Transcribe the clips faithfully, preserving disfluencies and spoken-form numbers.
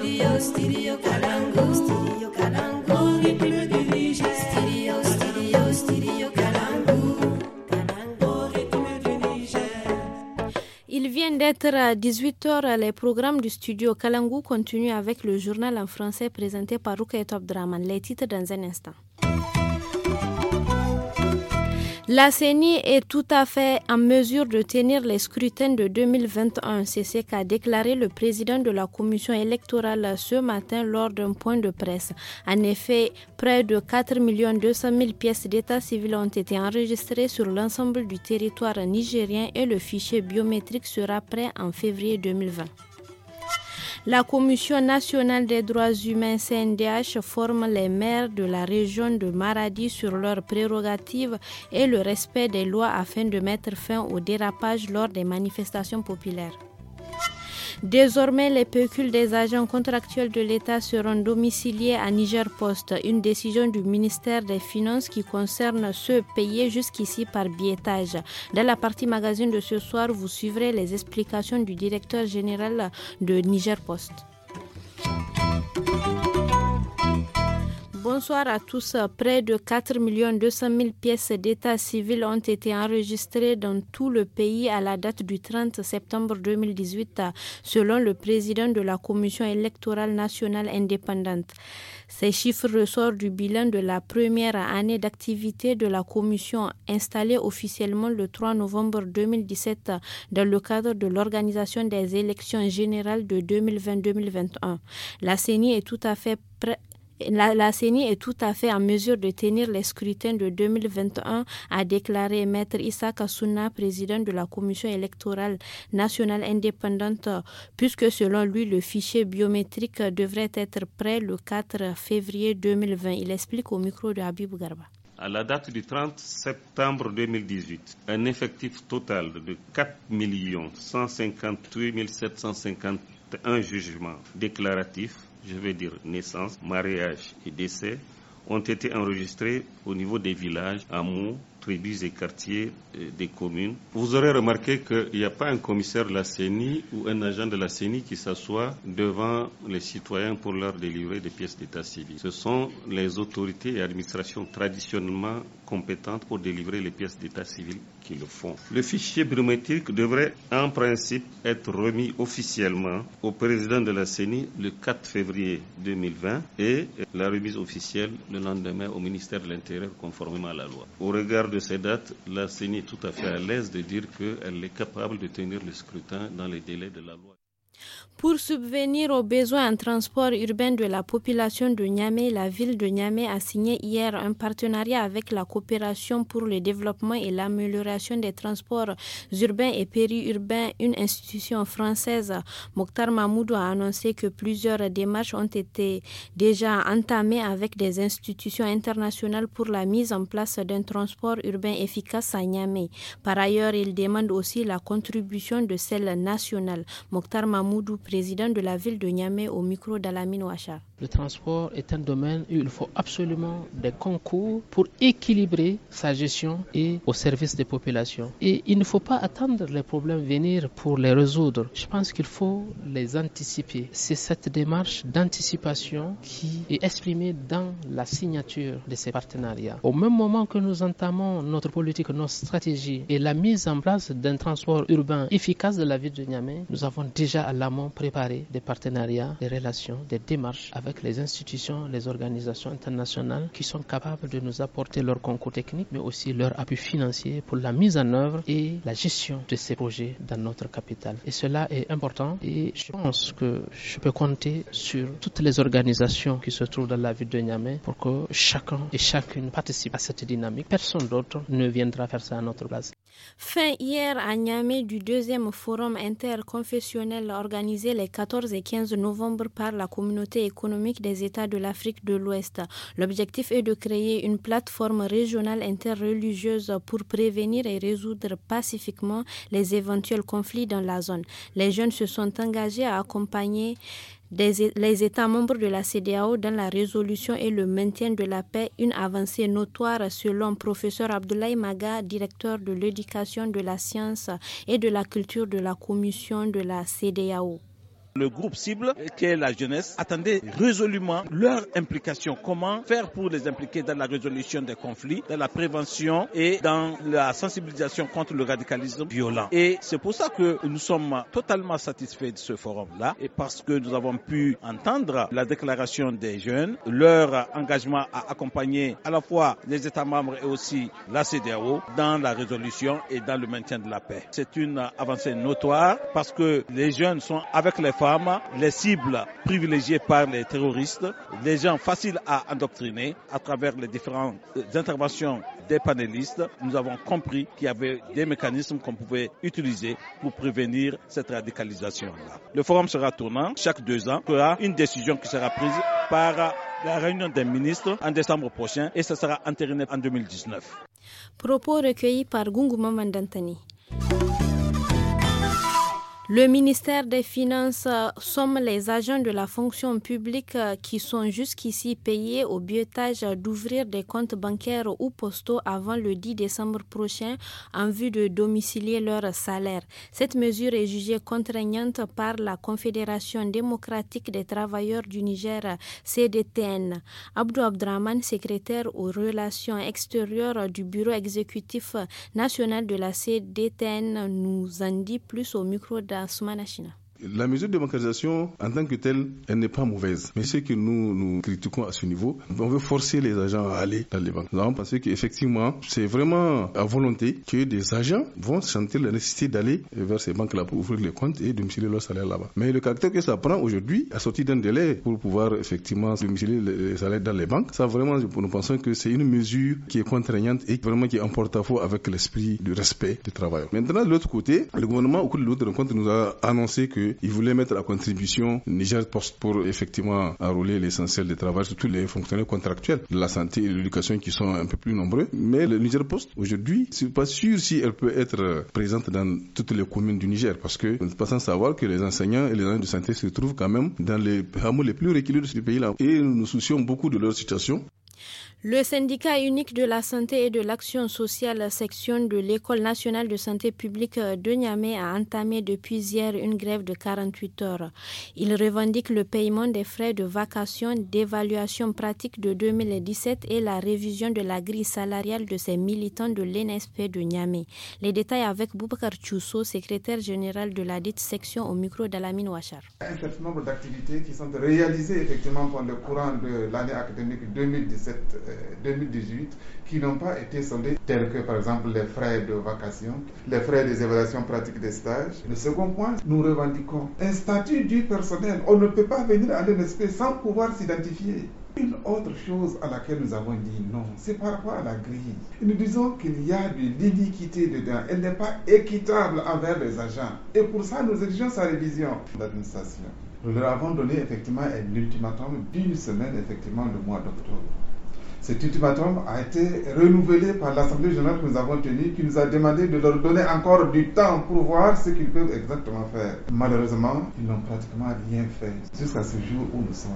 Studio, studio Kalangu, studio Kalangu, rythme du Niger. Studio, studio, studio Kalangu, Kalangu, rythme du Niger. Il vient d'être à dix-huit heures. Les programmes du studio Kalangu continuent avec le journal en français présenté par Rukai Top Draman. Les titres dans un instant. La C E N I est tout à fait en mesure de tenir les scrutins de deux mille vingt et un. C'est ce qu'a déclaré le président de la commission électorale ce matin lors d'un point de presse. En effet, près de quatre millions deux cent mille pièces d'état civil ont été enregistrées sur l'ensemble du territoire nigérien et le fichier biométrique sera prêt en février deux mille vingt. La Commission nationale des droits humains C N D H forme les maires de la région de Maradi sur leurs prérogatives et le respect des lois afin de mettre fin au dérapage lors des manifestations populaires. Désormais, les pécules des agents contractuels de l'État seront domiciliés à Niger Post, une décision du ministère des Finances qui concerne ceux payés jusqu'ici par biétage. Dans la partie magazine de ce soir, vous suivrez les explications du directeur général de Niger Post. Bonsoir à tous. Près de quatre millions deux cent mille pièces d'état civil ont été enregistrées dans tout le pays à la date du trente septembre deux mille dix-huit, selon le président de la Commission électorale nationale indépendante. Ces chiffres ressortent du bilan de la première année d'activité de la commission installée officiellement le trois novembre deux mille dix-sept dans le cadre de l'organisation des élections générales de deux mille vingt deux mille vingt et un. La C E N I est tout à fait prête. La, la C E N I est tout à fait en mesure de tenir les scrutins de deux mille vingt et un, a déclaré Maître Issa Kassouna, président de la Commission électorale nationale indépendante, puisque selon lui, le fichier biométrique devrait être prêt le quatre février deux mille vingt. Il explique au micro de Habib Garba. À la date du trente septembre deux mille dix-huit, un effectif total de quatre millions cent cinquante-huit mille sept cent cinquante et un jugements déclaratifs, je vais dire naissance, mariage et décès, ont été enregistrés au niveau des villages, hameaux, tribus et quartiers des communes. Vous aurez remarqué qu'il n'y a pas un commissaire de la C E N I ou un agent de la C E N I qui s'assoit devant les citoyens pour leur délivrer des pièces d'état civil. Ce sont les autorités et administrations traditionnellement compétentes pour délivrer les pièces d'état civil qui le font. Le fichier biométrique devrait en principe être remis officiellement au président de la C E N I le quatre février deux mille vingt et la remise officielle le lendemain au ministère de l'Intérieur conformément à la loi. Au regard de ces dates, la C E N I est tout à fait à l'aise de dire qu'elle est capable de tenir le scrutin dans les délais de la loi. Pour subvenir aux besoins en transport urbain de la population de Niamey, la ville de Niamey a signé hier un partenariat avec la coopération pour le développement et l'amélioration des transports urbains et périurbains, une institution française. Mokhtar Mahmoudou a annoncé que plusieurs démarches ont été déjà entamées avec des institutions internationales pour la mise en place d'un transport urbain efficace à Niamey. Par ailleurs, il demande aussi la contribution de celle nationale. Mokhtar Mahmoudou, président de la ville de Niamey, au micro d'Alamine Ouachar. Le transport est un domaine où il faut absolument des concours pour équilibrer sa gestion et au service des populations. Et il ne faut pas attendre les problèmes venir pour les résoudre. Je pense qu'il faut les anticiper. C'est cette démarche d'anticipation qui est exprimée dans la signature de ces partenariats. Au même moment que nous entamons notre politique, notre stratégie et la mise en place d'un transport urbain efficace de la ville de Niamey, nous avons déjà à l'amont préparé des partenariats, des relations, des démarches avec les institutions, les organisations internationales qui sont capables de nous apporter leur concours technique, mais aussi leur appui financier pour la mise en œuvre et la gestion de ces projets dans notre capitale. Et cela est important et je pense que je peux compter sur toutes les organisations qui se trouvent dans la ville de Niamey pour que chacun et chacune participe à cette dynamique. Personne d'autre ne viendra faire ça à notre place. Fin hier à Niamey du deuxième forum interconfessionnel organisé les quatorze et quinze novembre par la communauté économique des États de l'Afrique de l'Ouest. L'objectif est de créer une plateforme régionale interreligieuse pour prévenir et résoudre pacifiquement les éventuels conflits dans la zone. Les jeunes se sont engagés à accompagner Des, les États membres de la C E D E A O dans la résolution et le maintien de la paix, une avancée notoire selon professeur Abdoulaye Maga, directeur de l'éducation, de la science et de la culture de la commission de la C E D E A O. Le groupe cible, qui est la jeunesse, attendait résolument leur implication. Comment faire pour les impliquer dans la résolution des conflits, dans la prévention et dans la sensibilisation contre le radicalisme violent. Et c'est pour ça que nous sommes totalement satisfaits de ce forum-là, et parce que nous avons pu entendre la déclaration des jeunes, leur engagement à accompagner à la fois les États membres et aussi la C E D E A O dans la résolution et dans le maintien de la paix. C'est une avancée notoire parce que les jeunes sont avec les femmes, les cibles privilégiées par les terroristes, les gens faciles à endoctriner à travers les différentes interventions des panélistes. Nous avons compris qu'il y avait des mécanismes qu'on pouvait utiliser pour prévenir cette radicalisation-là. Le forum sera tournant chaque deux ans. Il y aura une décision qui sera prise par la réunion des ministres en décembre prochain et ça sera entériné en deux mille dix-neuf. Propos recueillis par Gunguma Mandantani. Le ministère des Finances somme les agents de la fonction publique qui sont jusqu'ici payés au biotage d'ouvrir des comptes bancaires ou postaux avant le dix décembre prochain en vue de domicilier leur salaire. Cette mesure est jugée contraignante par la Confédération démocratique des travailleurs du Niger, C D T N. Abdou Abdraman, secrétaire aux relations extérieures du bureau exécutif national de la C D T N, nous en dit plus au micro de La mesure de bancarisation, en tant que telle, elle n'est pas mauvaise. Mais ce que nous, nous critiquons à ce niveau, on veut forcer les agents à aller dans les banques. Nous avons pensé qu'effectivement, c'est vraiment à volonté que des agents vont sentir la nécessité d'aller vers ces banques-là pour ouvrir les comptes et domicilier leur salaire là-bas. Mais le caractère que ça prend aujourd'hui, assorti d'un délai pour pouvoir effectivement domicilier les salaires dans les banques, ça vraiment, nous pensons que c'est une mesure qui est contraignante et vraiment qui est en porte-à-faux avec l'esprit du respect des travailleurs. Maintenant, de l'autre côté, le gouvernement, au cours de l'autre rencontre, nous a annoncé que il voulait mettre à contribution Niger Post pour effectivement enrôler l'essentiel des travailleurs, surtout les fonctionnaires contractuels de la santé et de l'éducation qui sont un peu plus nombreux. Mais le Niger Post, aujourd'hui, je ne suis pas sûr si elle peut être présente dans toutes les communes du Niger parce que nous ne sommes pas sans savoir que les enseignants et les agents de santé se trouvent quand même dans les hameaux les plus reculés de ce pays-là. Et nous nous soucions beaucoup de leur situation. Le syndicat unique de la santé et de l'action sociale section de l'École nationale de santé publique de Niamey a entamé depuis hier une grève de quarante-huit heures. Il revendique le paiement des frais de vacation, d'évaluation pratique de deux mille dix-sept et la révision de la grille salariale de ses militants de l'E N S P de Niamey. Les détails avec Boubacar Tchousso, secrétaire général de la dite section au micro d'Alamine Ouachar. Un certain nombre d'activités qui sont réalisées effectivement pendant le courant de l'année académique deux mille dix-sept deux mille dix-huit qui n'ont pas été soldés, tels que par exemple les frais de vacation, les frais des évaluations pratiques des stages. Le second point, nous revendiquons un statut du personnel. On ne peut pas venir à l'E N S P sans pouvoir s'identifier. Une autre chose à laquelle nous avons dit non, c'est par rapport à la grille. Nous disons qu'il y a de l'iniquité dedans. Elle n'est pas équitable envers les agents. Et pour ça, nous exigeons sa révision d'administration. Nous leur avons donné effectivement un ultimatum d'une semaine, effectivement, le mois d'octobre. Cet ultimatum a été renouvelé par l'Assemblée générale que nous avons tenue, qui nous a demandé de leur donner encore du temps pour voir ce qu'ils peuvent exactement faire. Malheureusement, ils n'ont pratiquement rien fait jusqu'à ce jour où nous sommes.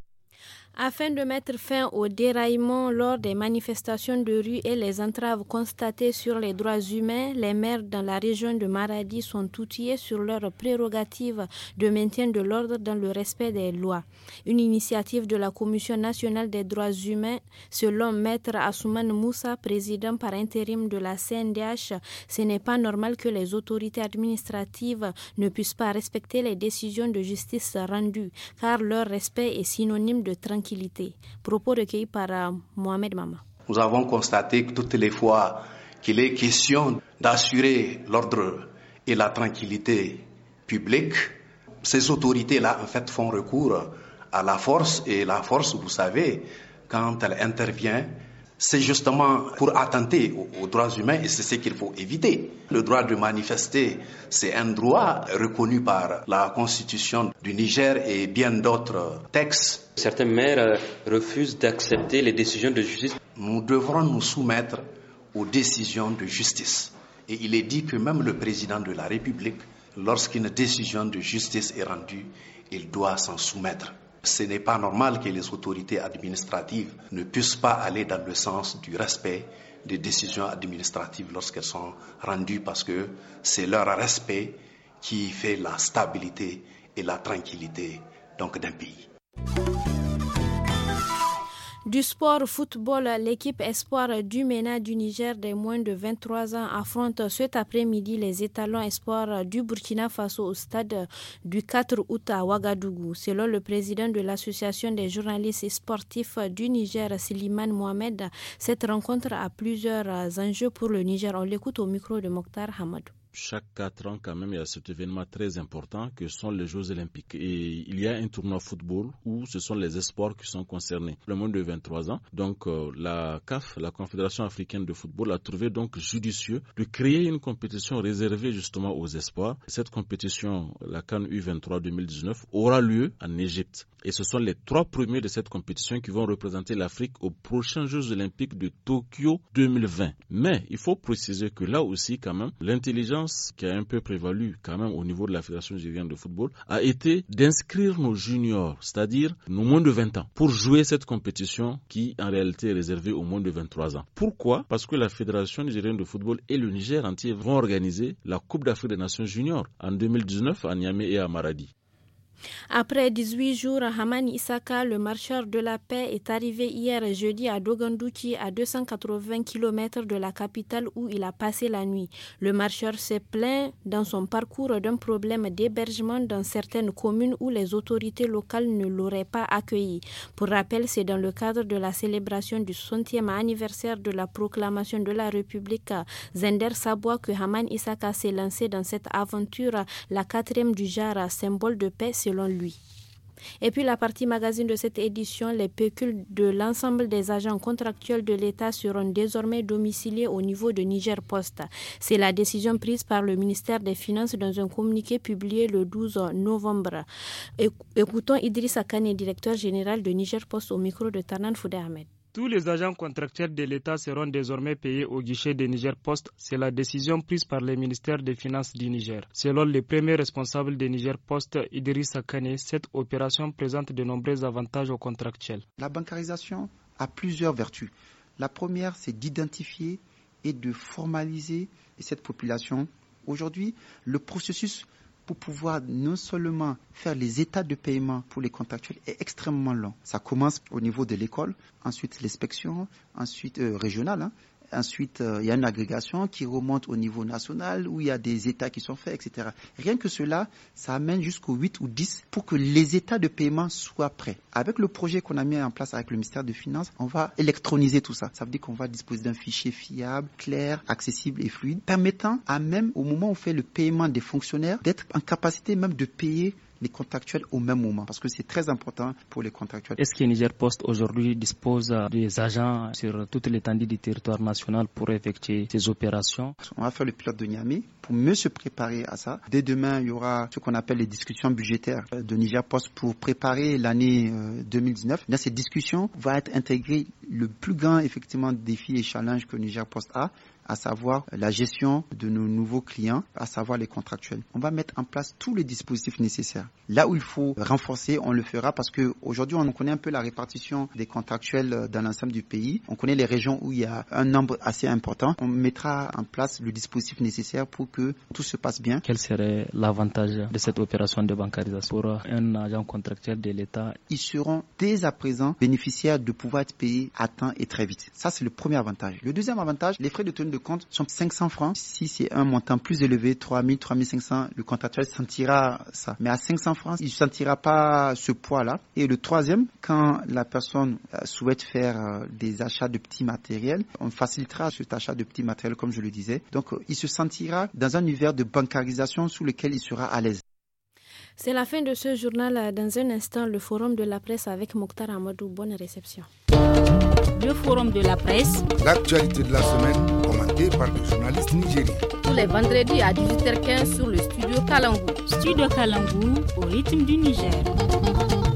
Afin de mettre fin au déraillement lors des manifestations de rue et les entraves constatées sur les droits humains, les maires dans la région de Maradi sont outillés sur leurs prérogatives de maintien de l'ordre dans le respect des lois. Une initiative de la Commission nationale des droits humains, selon Maître Assouman Moussa, président par intérim de la C N D H, ce n'est pas normal que les autorités administratives ne puissent pas respecter les décisions de justice rendues, car leur respect est synonyme de tranquillité. Propos recueillis par uh, Mohamed Mama. Nous avons constaté que toutes les fois qu'il est question d'assurer l'ordre et la tranquillité publique, ces autorités-là en fait font recours à la force, et la force, vous savez, quand elle intervient, c'est justement pour attenter aux, aux droits humains, et c'est ce qu'il faut éviter. Le droit de manifester, c'est un droit reconnu par la Constitution du Niger et bien d'autres textes. Certains maires refusent d'accepter les décisions de justice. Nous devrons nous soumettre aux décisions de justice. Et il est dit que même le président de la République, lorsqu'une décision de justice est rendue, il doit s'en soumettre. Ce n'est pas normal que les autorités administratives ne puissent pas aller dans le sens du respect des décisions administratives lorsqu'elles sont rendues, parce que c'est leur respect qui fait la stabilité et la tranquillité donc d'un pays. Du sport football, l'équipe espoir du MENA du Niger des moins de vingt-trois ans affronte cet après-midi les étalons espoirs du Burkina Faso au stade du quatre août à Ouagadougou. Selon le président de l'association des journalistes sportifs du Niger, Siliman Mohamed, cette rencontre a plusieurs enjeux pour le Niger. On l'écoute au micro de Mokhtar Hamadou. Chaque quatre ans, quand même, il y a cet événement très important que sont les Jeux Olympiques. Et il y a un tournoi football où ce sont les espoirs qui sont concernés, le moins de vingt-trois ans. Donc, euh, la C A F, la Confédération africaine de football, a trouvé donc judicieux de créer une compétition réservée justement aux espoirs. Cette compétition, la CAN U vingt-trois deux mille dix-neuf, aura lieu en Égypte. Et ce sont les trois premiers de cette compétition qui vont représenter l'Afrique aux prochains Jeux Olympiques de Tokyo deux mille vingt. Mais il faut préciser que là aussi, quand même, l'intelligence qui a un peu prévalu quand même au niveau de la Fédération nigérienne de football a été d'inscrire nos juniors, c'est-à-dire nos moins de vingt ans, pour jouer cette compétition qui en réalité est réservée aux moins de vingt-trois ans. Pourquoi ? Parce que la Fédération nigérienne de football et le Niger entier vont organiser la Coupe d'Afrique des Nations juniors en deux mille dix-neuf à Niamey et à Maradi. Après dix-huit jours, Hamani Isaka, le marcheur de la paix, est arrivé hier jeudi à Dogandouki, à deux cent quatre-vingts kilomètres de la capitale où il a passé la nuit. Le marcheur s'est plaint dans son parcours d'un problème d'hébergement dans certaines communes où les autorités locales ne l'auraient pas accueilli. Pour rappel, c'est dans le cadre de la célébration du soixantième anniversaire de la proclamation de la République Zender Saboua que Hamani Isaka s'est lancé dans cette aventure, la quatrième du genre, symbole de paix selon lui. Et puis la partie magazine de cette édition, les pécules de l'ensemble des agents contractuels de l'État seront désormais domiciliés au niveau de Niger Post. C'est la décision prise par le ministère des Finances dans un communiqué publié le douze novembre. Écoutons Idrissa Kane, directeur général de Niger Post au micro de Tarnan Foudé Ahmed. Tous les agents contractuels de l'État seront désormais payés au guichet de Niger Post. C'est la décision prise par le ministère des Finances du Niger. Selon le premier responsable de Niger Post, Idrissa Kane, cette opération présente de nombreux avantages aux contractuels. La bancarisation a plusieurs vertus. La première, c'est d'identifier et de formaliser cette population. Aujourd'hui, le processus pour pouvoir non seulement faire les états de paiement pour les contractuels est extrêmement long. Ça commence au niveau de l'école, ensuite l'inspection, ensuite euh, régionale, hein. Ensuite, euh, il y a une agrégation qui remonte au niveau national où il y a des états qui sont faits, et cetera. Rien que cela, ça amène jusqu'au huit ou dix pour que les états de paiement soient prêts. Avec le projet qu'on a mis en place avec le ministère des Finances, on va électroniser tout ça. Ça veut dire qu'on va disposer d'un fichier fiable, clair, accessible et fluide, permettant à même au moment où on fait le paiement des fonctionnaires d'être en capacité même de payer les contractuels au même moment, parce que c'est très important pour les contractuels. Est-ce que Niger Post aujourd'hui dispose des agents sur toute l'étendue du territoire national pour effectuer ces opérations? On va faire le pilote de Niamey pour mieux se préparer à ça. Dès demain, il y aura ce qu'on appelle les discussions budgétaires de Niger Post pour préparer l'année deux mille dix-neuf. Dans ces discussions va être intégré le plus grand effectivement défi et challenge que Niger Post a, à savoir la gestion de nos nouveaux clients, à savoir les contractuels. On va mettre en place tous les dispositifs nécessaires. Là où il faut renforcer, on le fera parce qu'aujourd'hui, on connaît un peu la répartition des contractuels dans l'ensemble du pays. On connaît les régions où il y a un nombre assez important. On mettra en place le dispositif nécessaire pour que tout se passe bien. Quel serait l'avantage de cette opération de bancarisation pour un agent contractuel de l'État? Ils seront dès à présent bénéficiaires de pouvoir être payés à temps et très vite. Ça, c'est le premier avantage. Le deuxième avantage, les frais de tenue de compte sont cinq cents francs. Si c'est un montant plus élevé, trois mille, trois mille cinq cents, le contractuel sentira ça. Mais à cinq cents francs, il ne sentira pas ce poids-là. Et le troisième, quand la personne souhaite faire des achats de petits matériels, on facilitera cet achat de petits matériels, comme je le disais. Donc, il se sentira dans un univers de bancarisation sous lequel il sera à l'aise. C'est la fin de ce journal. Dans un instant, le forum de la presse avec Mokhtar Hamadou. Bonne réception. Le forum de la presse. L'actualité de la semaine, commentée par des journalistes nigériens. Tous les vendredis à dix-huit heures quinze sur le studio Kalangou. Studio Kalangou, au rythme du Niger.